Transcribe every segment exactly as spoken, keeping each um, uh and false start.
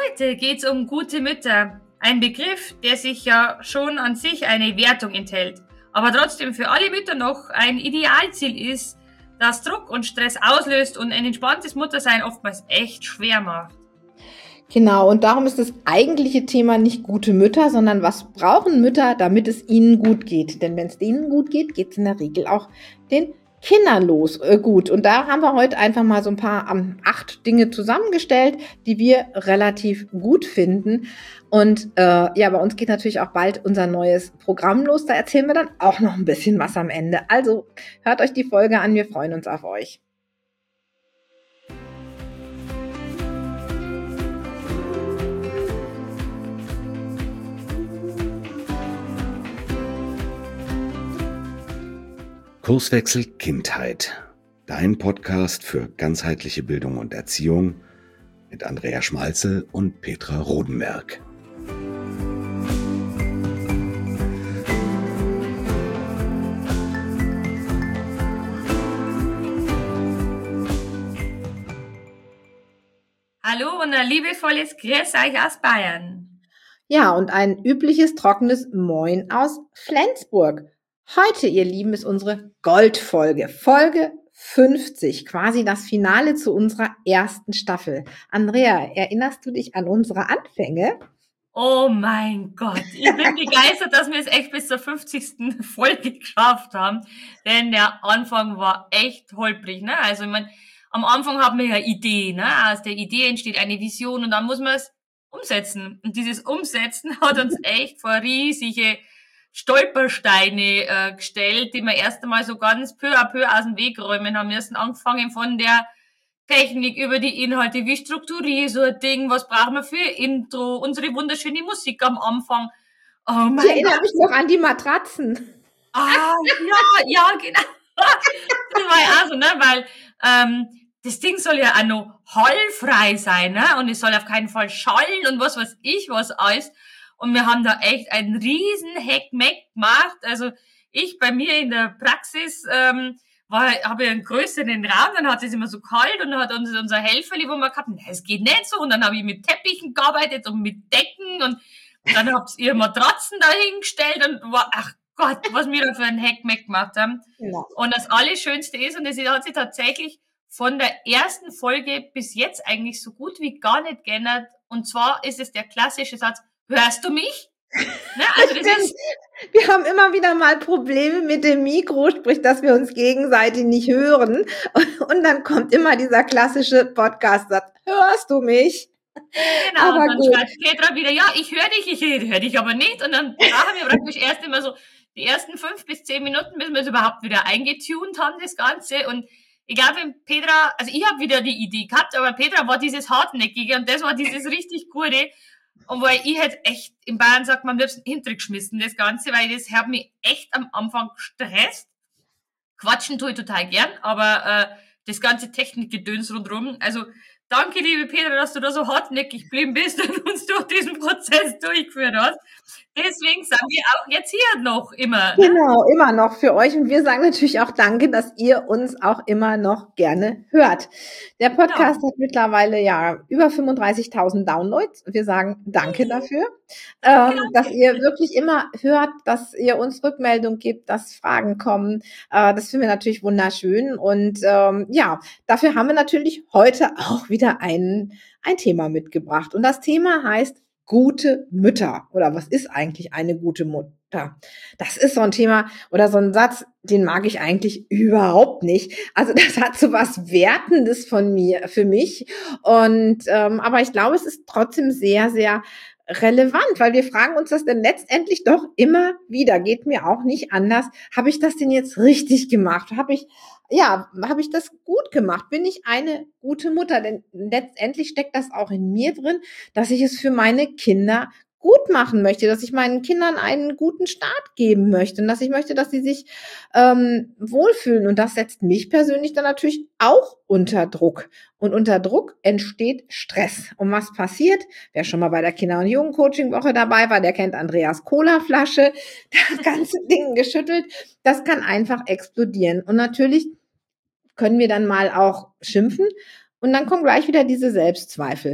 Heute geht es um gute Mütter. Ein Begriff, der sich ja schon an sich eine Wertung enthält, aber trotzdem für alle Mütter noch ein Idealziel ist, das Druck und Stress auslöst und ein entspanntes Muttersein oftmals echt schwer macht. Genau, und darum ist das eigentliche Thema nicht gute Mütter, sondern was brauchen Mütter, damit es ihnen gut geht. Denn wenn es denen gut geht, geht es in der Regel auch den Kindern los äh, gut. Und da haben wir heute einfach mal so ein paar ähm, acht Dinge zusammengestellt, die wir relativ gut finden. Und äh, ja, bei uns geht natürlich auch bald unser neues Programm los. Da erzählen wir dann auch noch ein bisschen was am Ende. Also hört euch die Folge an, wir freuen uns auf euch. Kurswechsel Kindheit. Dein Podcast für ganzheitliche Bildung und Erziehung mit Andrea Schmalzel und Petra Rodenberg. Hallo und ein liebevolles Grüß euch aus Bayern. Ja, und ein übliches trockenes Moin aus Flensburg. Heute, ihr Lieben, ist unsere Goldfolge, Folge fünfzig, quasi das Finale zu unserer ersten Staffel. Andrea, erinnerst du dich an unsere Anfänge? Oh mein Gott, ich bin begeistert, dass wir es echt bis zur fünfzigsten Folge geschafft haben, denn der Anfang war echt holprig, ne? Also ich meine, am Anfang haben wir ja Idee, ne? Aus der Idee entsteht eine Vision und dann muss man es umsetzen. Und dieses Umsetzen hat uns echt vor riesige Stolpersteine äh, gestellt, die wir erst einmal so ganz peu à peu aus dem Weg räumen haben müssen, angefangen von der Technik über die Inhalte, wie strukturiere so ein Ding, was brauchen wir für Intro, unsere wunderschöne Musik am Anfang. Oh mein ich erinnere Gott. mich noch an die Matratzen. Ah, ja, ja, genau. Das war ja auch so, ne, weil ähm, das Ding soll ja auch noch hallfrei sein, ne, und es soll auf keinen Fall schallen und was weiß ich was alles. Und wir haben da echt einen riesen Heckmeck gemacht. Also ich bei mir in der Praxis ähm, war, habe ich einen größeren Raum, dann hat es immer so kalt und dann hat unser, unser Helferli, wo wir gehabt haben, es geht nicht so. Und dann habe ich mit Teppichen gearbeitet und mit Decken und dann habt ihr Matratzen dahingestellt und war, ach Gott, was wir da für einen Heckmeck gemacht haben. Ja. Und das Allerschönste ist, und das hat sich tatsächlich von der ersten Folge bis jetzt eigentlich so gut wie gar nicht geändert. Und zwar ist es der klassische Satz, hörst du mich? Ne, also das ist wir haben immer wieder mal Probleme mit dem Mikro, sprich, dass wir uns gegenseitig nicht hören. Und, und dann kommt immer dieser klassische Podcast-Satz, hörst du mich? Genau, aber und dann gut. Schreibt Petra wieder, ja, ich höre dich, ich höre dich aber nicht. Und dann machen wir praktisch erst immer so die ersten fünf bis zehn Minuten, bis wir es überhaupt wieder eingetunt haben, das Ganze. Und ich glaube, Petra, also ich habe wieder die Idee gehabt, aber Petra war dieses Hartnäckige und das war dieses richtig Gute. Und weil ich hätte echt, in Bayern sagt man am liebsten hintergeschmissen, das Ganze, weil das hat mich echt am Anfang gestresst. Quatschen tue ich total gern, aber äh, das ganze Technikgedöns rundherum, also danke, liebe Petra, dass du da so hartnäckig geblieben bist und uns durch diesen Prozess durchgeführt hast. Deswegen sagen wir auch jetzt hier noch immer. Ne? Genau, immer noch für euch. Und wir sagen natürlich auch danke, dass ihr uns auch immer noch gerne hört. Der Podcast genau. hat mittlerweile ja über fünfunddreißigtausend Downloads. Wir sagen danke dafür, ähm, genau. dass ihr wirklich immer hört, dass ihr uns Rückmeldung gibt, dass Fragen kommen. Äh, das finden wir natürlich wunderschön. Und ähm, ja, dafür haben wir natürlich heute auch wieder ein, ein Thema mitgebracht. Und das Thema heißt gute Mütter. Oder was ist eigentlich eine gute Mutter? Das ist so ein Thema oder so ein Satz, den mag ich eigentlich überhaupt nicht. Also das hat so was Wertendes von mir, für mich. Und ähm, aber ich glaube, es ist trotzdem sehr, sehr relevant, weil wir fragen uns das denn letztendlich doch immer wieder. Geht mir auch nicht anders. Habe ich das denn jetzt richtig gemacht? Habe ich Ja, habe ich das gut gemacht? Bin ich eine gute Mutter? Denn letztendlich steckt das auch in mir drin, dass ich es für meine Kinder gut machen möchte, dass ich meinen Kindern einen guten Start geben möchte und dass ich möchte, dass sie sich ähm, wohlfühlen. Und das setzt mich persönlich dann natürlich auch unter Druck. Und unter Druck entsteht Stress. Und was passiert? Wer schon mal bei der Kinder- und Jugendcoaching-Woche dabei war, der kennt Andreas Colaflasche. Das ganze Ding geschüttelt. Das kann einfach explodieren. Und natürlich können wir dann mal auch schimpfen und dann kommen gleich wieder diese Selbstzweifel.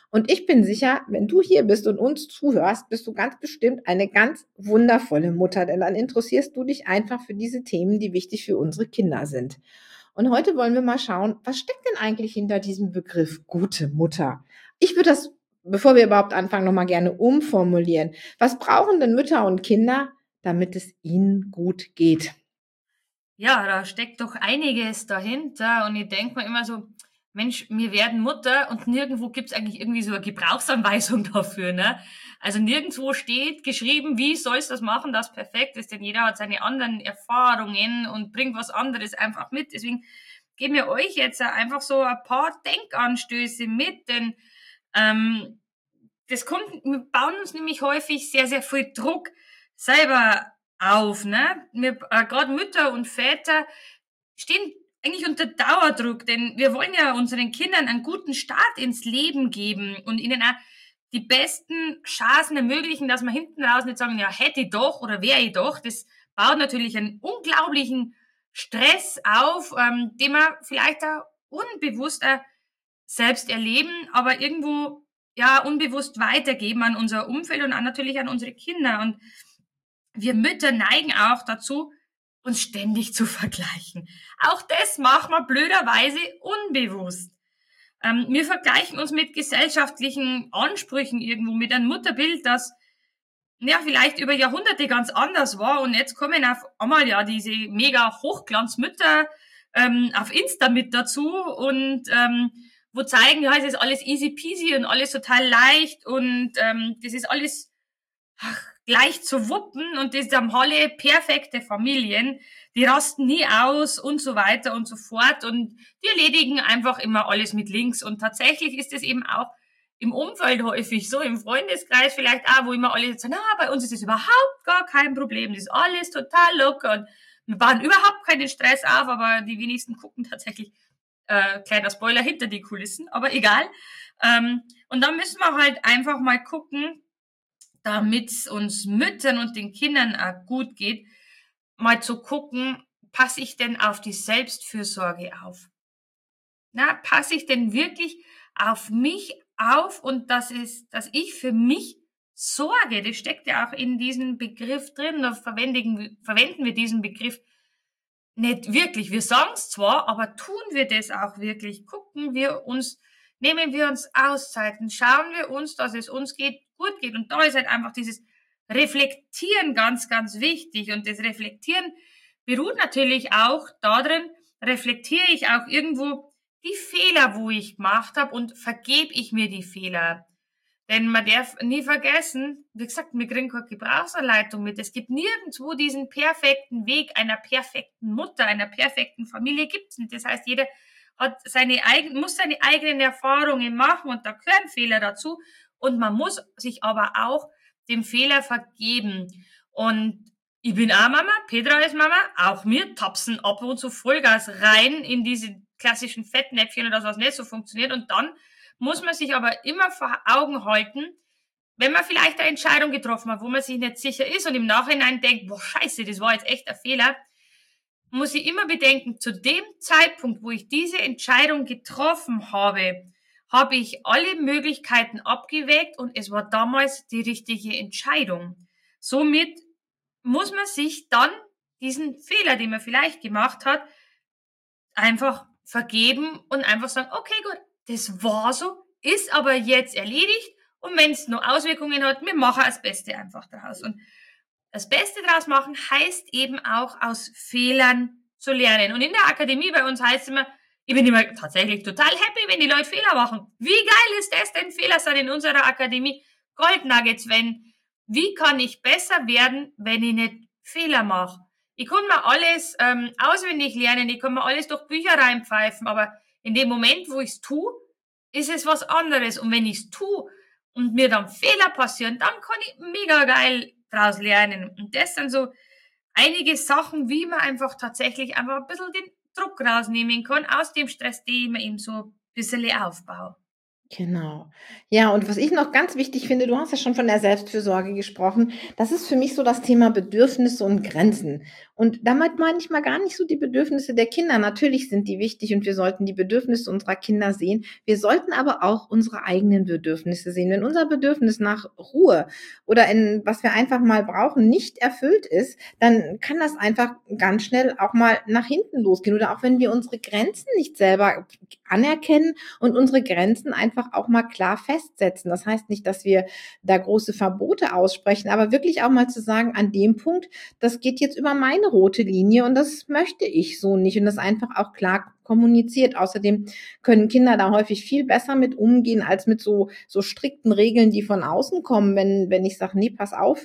Und ich bin sicher, wenn du hier bist und uns zuhörst, bist du ganz bestimmt eine ganz wundervolle Mutter, denn dann interessierst du dich einfach für diese Themen, die wichtig für unsere Kinder sind. Und heute wollen wir mal schauen, was steckt denn eigentlich hinter diesem Begriff gute Mutter? Ich würde das, bevor wir überhaupt anfangen, nochmal gerne umformulieren. Was brauchen denn Mütter und Kinder, damit es ihnen gut geht? Ja, da steckt doch einiges dahinter und ich denke mir immer so, Mensch, wir werden Mutter und nirgendwo gibt's eigentlich irgendwie so eine Gebrauchsanweisung dafür, ne? Also nirgendwo steht geschrieben, wie sollst du das machen, das perfekt ist, denn jeder hat seine anderen Erfahrungen und bringt was anderes einfach mit. Deswegen geben wir euch jetzt einfach so ein paar Denkanstöße mit, denn ähm, das kommt, wir bauen uns nämlich häufig sehr, sehr viel Druck selber auf, ne? Wir, äh, gerade Mütter und Väter stehen eigentlich unter Dauerdruck, denn wir wollen ja unseren Kindern einen guten Start ins Leben geben und ihnen auch die besten Chancen ermöglichen, dass wir hinten raus nicht sagen, ja, hätte ich doch oder wäre ich doch. Das baut natürlich einen unglaublichen Stress auf, ähm, den wir vielleicht auch unbewusst auch selbst erleben, aber irgendwo ja unbewusst weitergeben an unser Umfeld und an, natürlich an unsere Kinder. Und wir Mütter neigen auch dazu, uns ständig zu vergleichen. Auch das machen wir blöderweise unbewusst. Ähm, wir vergleichen uns mit gesellschaftlichen Ansprüchen irgendwo, mit einem Mutterbild, das ja vielleicht über Jahrhunderte ganz anders war. Und jetzt kommen auf einmal ja diese mega Hochglanzmütter ähm, auf Insta mit dazu und ähm, wo zeigen, ja, es ist alles easy peasy und alles total leicht und ähm, das ist alles ach, gleich zu wuppen und das haben alle perfekte Familien, die rasten nie aus und so weiter und so fort und die erledigen einfach immer alles mit links und tatsächlich ist es eben auch im Umfeld häufig so, im Freundeskreis vielleicht auch, wo immer alle sagen, na, bei uns ist das überhaupt gar kein Problem, das ist alles total locker und wir bauen überhaupt keinen Stress auf, aber die wenigsten gucken tatsächlich, äh, kleiner Spoiler, hinter die Kulissen, aber egal. Ähm, und dann müssen wir halt einfach mal gucken, damit es uns Müttern und den Kindern auch gut geht, mal zu gucken, passe ich denn auf die Selbstfürsorge auf? Na, passe ich denn wirklich auf mich auf und das ist, dass ich für mich sorge? Das steckt ja auch in diesem Begriff drin, da verwenden, verwenden wir diesen Begriff nicht wirklich. Wir sagen es zwar, aber tun wir das auch wirklich? Gucken wir uns, nehmen wir uns Auszeiten, schauen wir uns, dass es uns geht, gut geht. Und da ist halt einfach dieses Reflektieren ganz, ganz wichtig. Und das Reflektieren beruht natürlich auch darin, reflektiere ich auch irgendwo die Fehler, wo ich gemacht habe und vergebe ich mir die Fehler. Denn man darf nie vergessen, wie gesagt, wir kriegen keine Gebrauchsanleitung mit. Es gibt nirgendwo diesen perfekten Weg einer perfekten Mutter, einer perfekten Familie gibt's nicht. Das heißt, jeder hat seine eigenen, muss seine eigenen Erfahrungen machen und da gehören Fehler dazu. Und man muss sich aber auch dem Fehler vergeben. Und ich bin auch Mama, Petra ist Mama, auch wir tapsen ab und zu Vollgas rein in diese klassischen Fettnäpfchen oder das, was nicht so funktioniert. Und dann muss man sich aber immer vor Augen halten, wenn man vielleicht eine Entscheidung getroffen hat, wo man sich nicht sicher ist und im Nachhinein denkt, boah, scheiße, das war jetzt echt ein Fehler, muss ich immer bedenken, zu dem Zeitpunkt, wo ich diese Entscheidung getroffen habe, habe ich alle Möglichkeiten abgewägt und es war damals die richtige Entscheidung. Somit muss man sich dann diesen Fehler, den man vielleicht gemacht hat, einfach vergeben und einfach sagen, okay, gut, das war so, ist aber jetzt erledigt und wenn es noch Auswirkungen hat, wir machen das Beste einfach daraus. Und das Beste daraus machen heißt eben auch aus Fehlern zu lernen. Und in der Akademie bei uns heißt es immer, ich bin immer tatsächlich total happy, wenn die Leute Fehler machen. Wie geil ist das denn? Fehler sind in unserer Akademie Gold Nuggets, wenn, wie kann ich besser werden, wenn ich nicht Fehler mache? Ich kann mir alles ähm, auswendig lernen, ich kann mir alles durch Bücher reinpfeifen, aber in dem Moment, wo ich es tue, ist es was anderes. Und wenn ich es tue und mir dann Fehler passieren, dann kann ich mega geil draus lernen. Und das sind so einige Sachen, wie man einfach tatsächlich einfach ein bisschen den Druck rausnehmen kann aus dem Stress, den man eben so ein bisschen aufbaut. Genau. Ja, und was ich noch ganz wichtig finde, du hast ja schon von der Selbstfürsorge gesprochen, das ist für mich so das Thema Bedürfnisse und Grenzen. Und damit meine ich mal gar nicht so die Bedürfnisse der Kinder. Natürlich sind die wichtig und wir sollten die Bedürfnisse unserer Kinder sehen. Wir sollten aber auch unsere eigenen Bedürfnisse sehen. Wenn unser Bedürfnis nach Ruhe oder in was wir einfach mal brauchen, nicht erfüllt ist, dann kann das einfach ganz schnell auch mal nach hinten losgehen. Oder auch wenn wir unsere Grenzen nicht selber anerkennen und unsere Grenzen einfach auch mal klar festsetzen. Das heißt nicht, dass wir da große Verbote aussprechen, aber wirklich auch mal zu sagen, an dem Punkt, das geht jetzt über meine rote Linie und das möchte ich so nicht und das einfach auch klar kommuniziert. Außerdem können Kinder da häufig viel besser mit umgehen als mit so so strikten Regeln, die von außen kommen. Wenn wenn ich sage, nee, pass auf,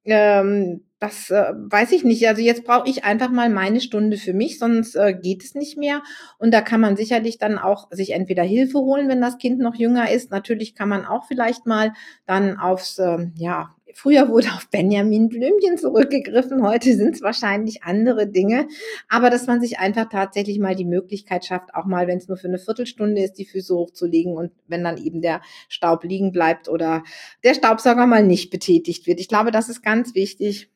ähm, das äh, weiß ich nicht. Also jetzt brauche ich einfach mal meine Stunde für mich, sonst äh, geht es nicht mehr. Und da kann man sicherlich dann auch sich entweder Hilfe holen, wenn das Kind noch jünger ist. Natürlich kann man auch vielleicht mal dann aufs, äh, ja, früher wurde auf Benjamin Blümchen zurückgegriffen, heute sind es wahrscheinlich andere Dinge. Aber dass man sich einfach tatsächlich mal die Möglichkeit schafft, auch mal, wenn es nur für eine Viertelstunde ist, die Füße hochzulegen und wenn dann eben der Staub liegen bleibt oder der Staubsauger mal nicht betätigt wird. Ich glaube, das ist ganz wichtig.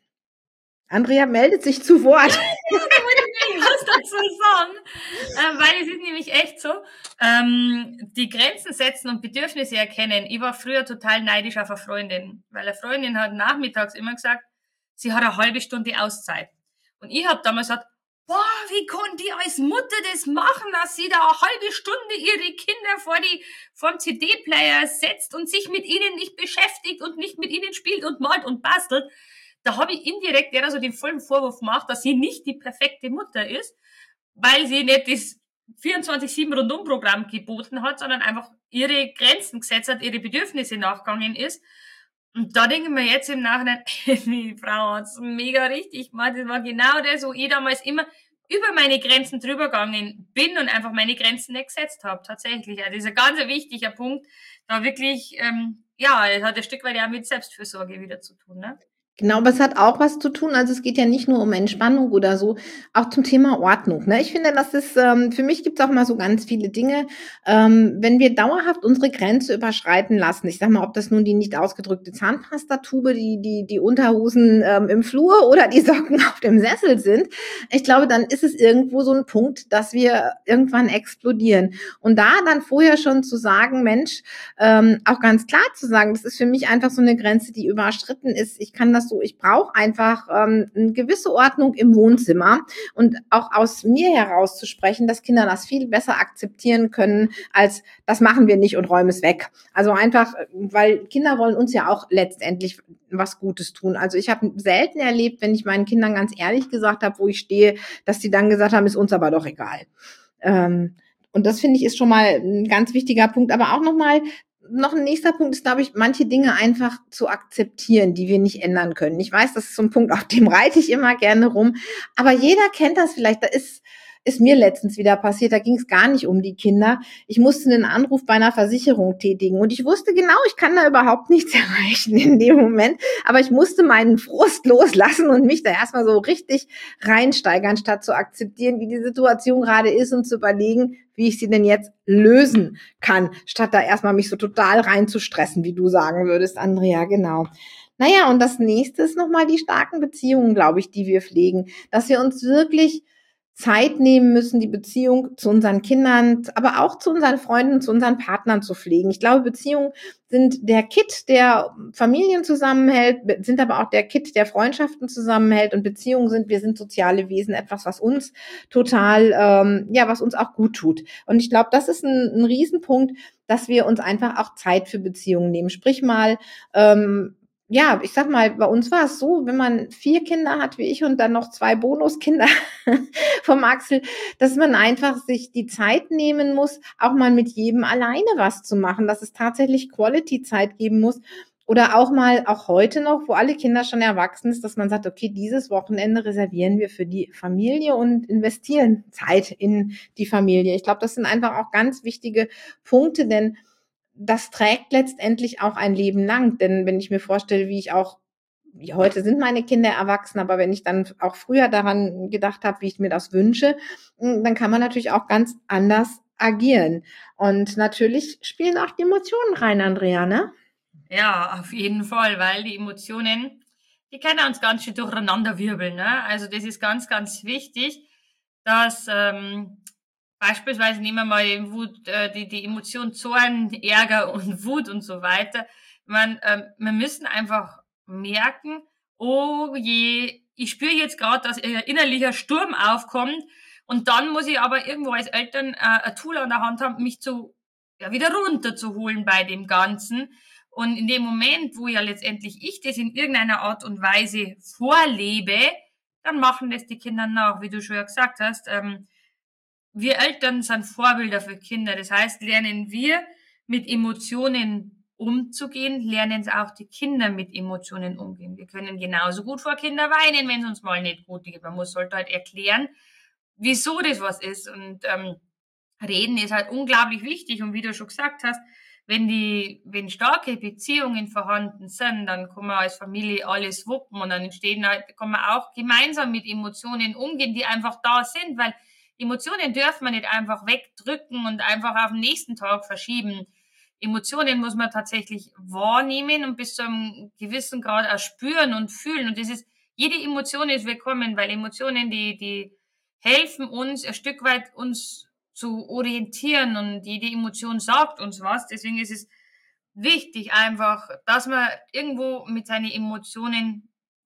Andrea meldet sich zu Wort. Ja, da wollte ich nämlich was dazu sagen, äh, weil es ist nämlich echt so, ähm, die Grenzen setzen und Bedürfnisse erkennen. Ich war früher total neidisch auf eine Freundin, weil eine Freundin hat nachmittags immer gesagt, sie hat eine halbe Stunde Auszeit. Und ich habe damals gesagt, boah, wie kann die als Mutter das machen, dass sie da eine halbe Stunde ihre Kinder vor die vor den C D-Player setzt und sich mit ihnen nicht beschäftigt und nicht mit ihnen spielt und malt und bastelt. Da habe ich indirekt eher so den vollen Vorwurf gemacht, dass sie nicht die perfekte Mutter ist, weil sie nicht das vierundzwanzig sieben Rundum-Programm geboten hat, sondern einfach ihre Grenzen gesetzt hat, ihre Bedürfnisse nachgegangen ist. Und da denke ich mir jetzt im Nachhinein, die Frau hat's mega richtig gemacht. Das war genau das, wo ich damals immer über meine Grenzen drüber gegangen bin und einfach meine Grenzen nicht gesetzt habe. Tatsächlich. Also das ist ein ganz wichtiger Punkt, da wirklich, ähm, ja, es hat ein Stück weit ja mit Selbstfürsorge wieder zu tun, ne? Genau, aber es hat auch was zu tun. Also es geht ja nicht nur um Entspannung oder so, auch zum Thema Ordnung. Ne? Ich finde, das ist, ähm, für mich gibt es auch mal so ganz viele Dinge, ähm, wenn wir dauerhaft unsere Grenze überschreiten lassen. Ich sag mal, ob das nun die nicht ausgedrückte Zahnpastatube, die, die, die Unterhosen ähm, im Flur oder die Socken auf dem Sessel sind. Ich glaube, dann ist es irgendwo so ein Punkt, dass wir irgendwann explodieren. Und da dann vorher schon zu sagen, Mensch, ähm, auch ganz klar zu sagen, das ist für mich einfach so eine Grenze, die überschritten ist. Ich kann das so, ich brauche einfach ähm, eine gewisse Ordnung im Wohnzimmer und auch aus mir heraus zu sprechen, dass Kinder das viel besser akzeptieren können, als das machen wir nicht und räumen es weg. Also einfach, weil Kinder wollen uns ja auch letztendlich was Gutes tun. Also ich habe selten erlebt, wenn ich meinen Kindern ganz ehrlich gesagt habe, wo ich stehe, dass die dann gesagt haben, ist uns aber doch egal. Ähm, und das finde ich ist schon mal ein ganz wichtiger Punkt, aber auch nochmal, noch ein nächster Punkt ist, glaube ich, manche Dinge einfach zu akzeptieren, die wir nicht ändern können. Ich weiß, das ist so ein Punkt, auf dem reite ich immer gerne rum. Aber jeder kennt das vielleicht. Da ist, ist mir letztens wieder passiert. Da ging es gar nicht um die Kinder. Ich musste einen Anruf bei einer Versicherung tätigen. Und ich wusste genau, ich kann da überhaupt nichts erreichen in dem Moment. Aber ich musste meinen Frust loslassen und mich da erstmal so richtig reinsteigern, statt zu akzeptieren, wie die Situation gerade ist und zu überlegen, wie ich sie denn jetzt lösen kann, statt da erstmal mich so total reinzustressen, wie du sagen würdest, Andrea, genau. Naja, und das nächste ist nochmal die starken Beziehungen, glaube ich, die wir pflegen, dass wir uns wirklich Zeit nehmen müssen, die Beziehung zu unseren Kindern, aber auch zu unseren Freunden, zu unseren Partnern zu pflegen. Ich glaube, Beziehungen sind der Kitt, der Familien zusammenhält, sind aber auch der Kitt, der Freundschaften zusammenhält. Und Beziehungen sind, wir sind soziale Wesen, etwas, was uns total, ähm, ja, was uns auch gut tut. Und ich glaube, das ist ein, ein Riesenpunkt, dass wir uns einfach auch Zeit für Beziehungen nehmen. Sprich mal, ähm, ja, ich sag mal, bei uns war es so, wenn man vier Kinder hat wie ich und dann noch zwei Bonuskinder vom Axel, dass man einfach sich die Zeit nehmen muss, auch mal mit jedem alleine was zu machen, dass es tatsächlich Quality-Zeit geben muss. Oder auch mal, auch heute noch, wo alle Kinder schon erwachsen sind, dass man sagt, okay, dieses Wochenende reservieren wir für die Familie und investieren Zeit in die Familie. Ich glaube, das sind einfach auch ganz wichtige Punkte, denn das trägt letztendlich auch ein Leben lang. Denn wenn ich mir vorstelle, wie ich auch, wie heute sind meine Kinder erwachsen, aber wenn ich dann auch früher daran gedacht habe, wie ich mir das wünsche, dann kann man natürlich auch ganz anders agieren. Und natürlich spielen auch die Emotionen rein, Andrea, ne? Ja, auf jeden Fall, weil die Emotionen, die können uns ganz schön durcheinander wirbeln. Ne? Also das ist ganz, ganz wichtig, dass ähm, beispielsweise nehmen wir mal Wut, äh, die, die Emotion Zorn, Ärger und Wut und so weiter. Man, ähm, wir müssen einfach merken, oh je, ich spüre jetzt gerade, dass ein innerlicher Sturm aufkommt und dann muss ich aber irgendwo als Eltern äh, ein Tool an der Hand haben, mich zu ja wieder runterzuholen bei dem Ganzen. Und in dem Moment, wo ja letztendlich ich das in irgendeiner Art und Weise vorlebe, dann machen das die Kinder nach, wie du schon ja gesagt hast. Ähm, wir Eltern sind Vorbilder für Kinder. Das heißt, lernen wir mit Emotionen umzugehen, lernen es auch die Kinder mit Emotionen umgehen. Wir können genauso gut vor Kindern weinen, wenn es uns mal nicht gut geht. Man muss halt halt erklären, wieso das was ist. Und ähm, Reden ist halt unglaublich wichtig. Und wie du schon gesagt hast, wenn die, wenn starke Beziehungen vorhanden sind, dann kann man als Familie alles wuppen und dann entstehen halt, kann man auch gemeinsam mit Emotionen umgehen, die einfach da sind, weil Emotionen dürfen man nicht einfach wegdrücken und einfach auf den nächsten Tag verschieben. Emotionen muss man tatsächlich wahrnehmen und bis zu einem gewissen Grad auch spüren und fühlen. Und das ist, jede Emotion ist willkommen, weil Emotionen, die, die helfen uns ein Stück weit uns zu orientieren und jede Emotion sagt uns was. Deswegen ist es wichtig einfach, dass man irgendwo mit seinen Emotionen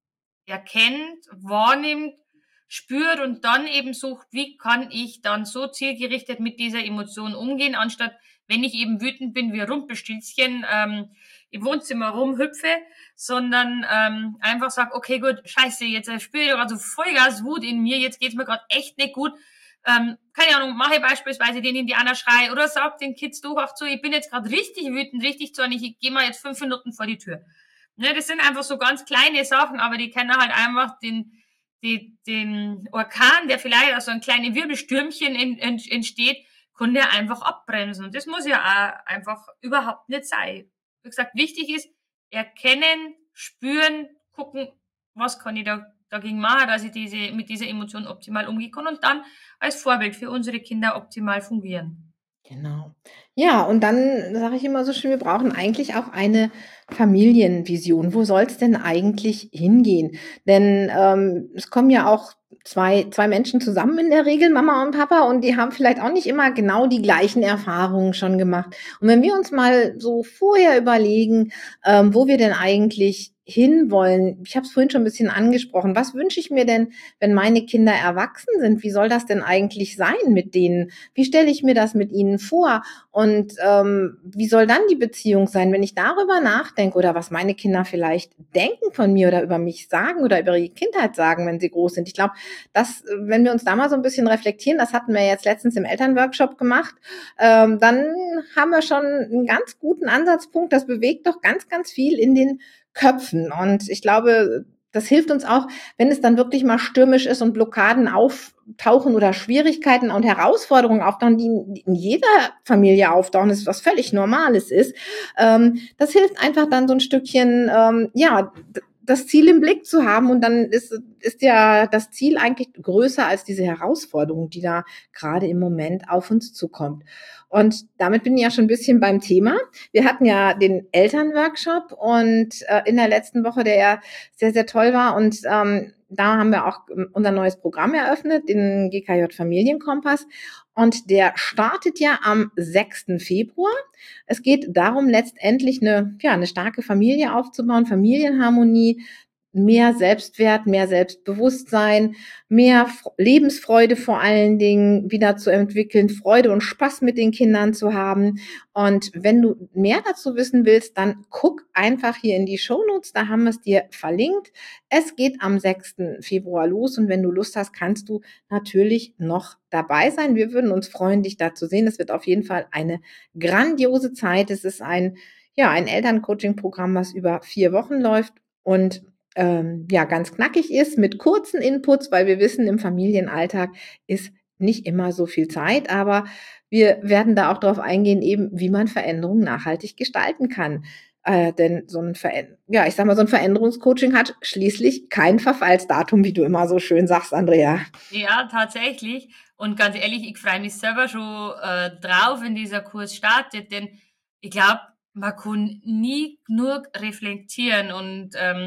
erkennt, wahrnimmt, spürt und dann eben sucht, wie kann ich dann so zielgerichtet mit dieser Emotion umgehen, anstatt wenn ich eben wütend bin wie ein Rumpelstilzchen ähm, im Wohnzimmer rumhüpfe, sondern ähm, einfach sag, okay gut, scheiße, jetzt äh, spüre ich gerade so Vollgas Wut in mir, jetzt geht's mir gerade echt nicht gut. Ähm, keine Ahnung, mache beispielsweise den Indianerschrei oder sag den Kids doch auch zu, ich bin jetzt gerade richtig wütend, richtig zornig, ich gehe mal jetzt fünf Minuten vor die Tür. Ne, das sind einfach so ganz kleine Sachen, aber die können halt einfach den, die, den Orkan, der vielleicht aus so einem kleinen Wirbelstürmchen in, in, entsteht, kann der einfach abbremsen. Und das muss ja auch einfach überhaupt nicht sein. Wie gesagt, wichtig ist, erkennen, spüren, gucken, was kann ich da dagegen machen, dass ich diese, mit dieser Emotion optimal umgehen kann und dann als Vorbild für unsere Kinder optimal fungieren. Genau. Ja, und dann sage ich immer so schön, wir brauchen eigentlich auch eine Familienvision. Wo soll es denn eigentlich hingehen? Denn ähm, es kommen ja auch zwei, zwei Menschen zusammen in der Regel, Mama und Papa, und die haben vielleicht auch nicht immer genau die gleichen Erfahrungen schon gemacht. Und wenn wir uns mal so vorher überlegen, ähm, wo wir denn eigentlich hinwollen, ich habe es vorhin schon ein bisschen angesprochen, was wünsche ich mir denn, wenn meine Kinder erwachsen sind? Wie soll das denn eigentlich sein mit denen? Wie stelle ich mir das mit ihnen vor? Und ähm, wie soll dann die Beziehung sein, wenn ich darüber nachdenke oder was meine Kinder vielleicht denken von mir oder über mich sagen oder über ihre Kindheit sagen, wenn sie groß sind? Ich glaube, dass, wenn wir uns da mal so ein bisschen reflektieren, das hatten wir jetzt letztens im Elternworkshop gemacht, ähm, dann haben wir schon einen ganz guten Ansatzpunkt. Das bewegt doch ganz, ganz viel in den Köpfen. Und ich glaube, das hilft uns auch, wenn es dann wirklich mal stürmisch ist und Blockaden auftauchen oder Schwierigkeiten und Herausforderungen auftauchen, die in jeder Familie auftauchen, das ist was völlig Normales ist. Ähm, das hilft einfach dann so ein Stückchen, ähm, ja, das Ziel im Blick zu haben und dann ist, ist ja das Ziel eigentlich größer als diese Herausforderung, die da gerade im Moment auf uns zukommt. Und damit bin ich ja schon ein bisschen beim Thema. Wir hatten ja den Elternworkshop und äh, in der letzten Woche, der ja sehr, sehr toll war und ähm, da haben wir auch unser neues Programm eröffnet, den G K J Familienkompass. Und der startet ja am sechsten Februar. Es geht darum, letztendlich eine, ja, eine starke Familie aufzubauen, Familienharmonie, mehr Selbstwert, mehr Selbstbewusstsein, mehr Lebensfreude vor allen Dingen wieder zu entwickeln, Freude und Spaß mit den Kindern zu haben. Und wenn du mehr dazu wissen willst, dann guck einfach hier in die Shownotes, da haben wir es dir verlinkt. Es geht am sechsten Februar los und wenn du Lust hast, kannst du natürlich noch dabei sein. Wir würden uns freuen, dich da zu sehen. Es wird auf jeden Fall eine grandiose Zeit. Es ist ein, ja, ein Elterncoaching-Programm, was über vier Wochen läuft und ähm, ja, ganz knackig ist mit kurzen Inputs, weil wir wissen, im Familienalltag ist nicht immer so viel Zeit, aber wir werden da auch darauf eingehen, eben wie man Veränderungen nachhaltig gestalten kann. Äh, denn so ein Ver- ja, ich sag mal, so ein Veränderungscoaching hat schließlich kein Verfallsdatum, wie du immer so schön sagst, Andrea. Ja, tatsächlich. Und ganz ehrlich, ich freue mich selber schon äh, drauf, wenn dieser Kurs startet, denn ich glaube, man kann nie genug reflektieren und ähm,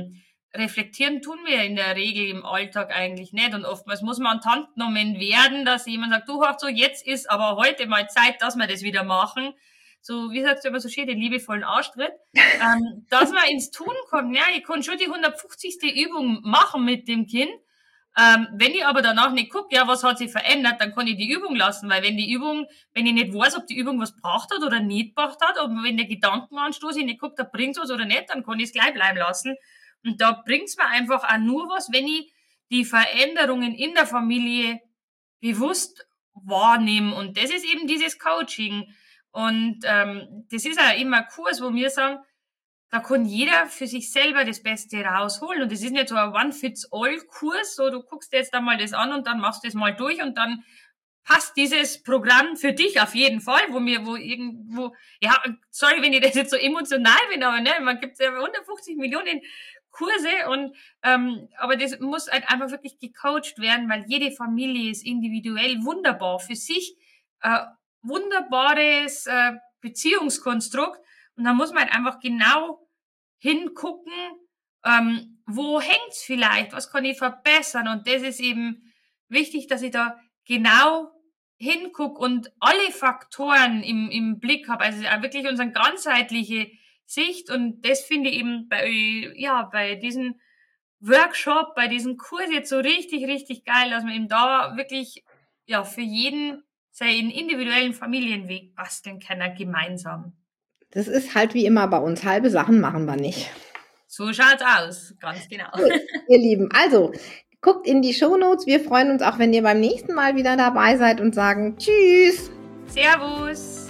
reflektieren tun wir in der Regel im Alltag eigentlich nicht. Und oftmals muss man an die Hand genommen werden, dass jemand sagt, du hast so, jetzt ist aber heute mal Zeit, dass wir das wieder machen. So, wie sagst du immer so schön, den liebevollen Arschtritt. ähm, dass man ins Tun kommt. Ja, ich kann schon die hundertfünfzigste Übung machen mit dem Kind. Ähm, wenn ich aber danach nicht gucke, ja, was hat sich verändert, dann kann ich die Übung lassen, weil wenn die Übung, wenn ich nicht weiß, ob die Übung was braucht hat oder nicht braucht hat, und wenn der Gedankenanstoß ich nicht gucke, da bringt's was oder nicht, dann kann ich es gleich bleiben lassen. Und da bringt's mir einfach auch nur was, wenn ich die Veränderungen in der Familie bewusst wahrnehme. Und das ist eben dieses Coaching. Und ähm, das ist auch immer ein Kurs, wo wir sagen, da kann jeder für sich selber das Beste rausholen. Und das ist nicht so ein One-Fits-All-Kurs, so du guckst jetzt einmal das an und dann machst du das mal durch und dann passt dieses Programm für dich auf jeden Fall, wo mir, wo irgendwo, ja, sorry, wenn ich das jetzt so emotional bin, aber ne, man gibt ja hundertfünfzig Millionen Kurse und, ähm, aber das muss halt einfach wirklich gecoacht werden, weil jede Familie ist individuell wunderbar für sich, äh, wunderbares äh, Beziehungskonstrukt. Und da muss man halt einfach genau hingucken, ähm, wo hängt's vielleicht, was kann ich verbessern. Und das ist eben wichtig, dass ich da genau hinguck und alle Faktoren im, im Blick habe. Also auch wirklich unsere ganzheitliche Sicht. Und das finde ich eben bei, ja, bei diesem Workshop, bei diesem Kurs jetzt so richtig, richtig geil, dass man eben da wirklich, ja, für jeden seinen individuellen Familienweg basteln kann, gemeinsam. Das ist halt wie immer bei uns. Halbe Sachen machen wir nicht. So schaut's aus, ganz genau. Gut, ihr Lieben, also guckt in die Shownotes. Wir freuen uns auch, wenn ihr beim nächsten Mal wieder dabei seid und sagen Tschüss. Servus.